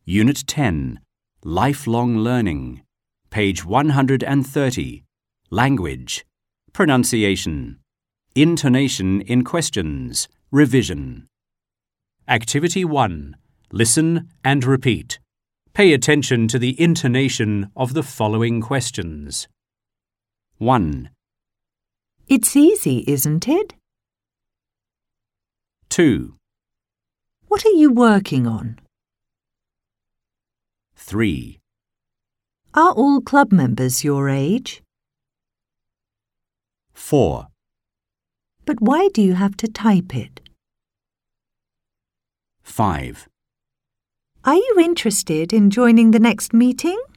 Unit 10, Lifelong Learning, page 130, Language, Pronunciation, Intonation in Questions, Revision. Activity 1. Listen and repeat. Pay attention to the intonation of the following questions. 1, It's easy, isn't it? 2, What are you working on? 3, Are all club members your age? 4, But why do you have to type it? 5. Are you interested in joining the next meeting?